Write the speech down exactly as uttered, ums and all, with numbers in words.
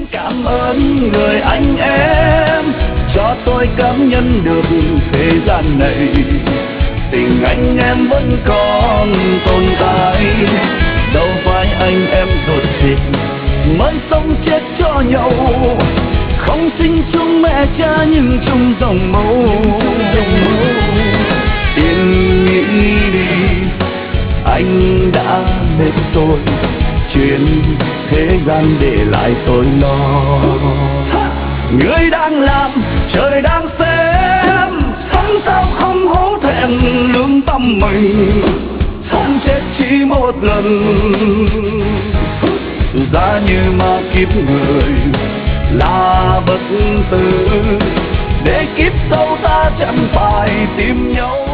Cảm ơn người anh em cho tôi cảm nhận được thế gian này, tình anh em vẫn còn tồn tại. Đâu phải anh em ruột thịt mới sống chết cho nhau, không sinh chung mẹ cha nhưng chung dòng máu. Yên nghĩ đi, anh đã mệt rồi, chuyện thế gian để lại tôi lo. Người đang làm, trời đang xem, sống sao không hổ thẹn lương tâm mình. Sống chết chỉ một lần, giá như mà kiếp người là bất tử, để kiếp sau ta chẳng phải tìm nhau.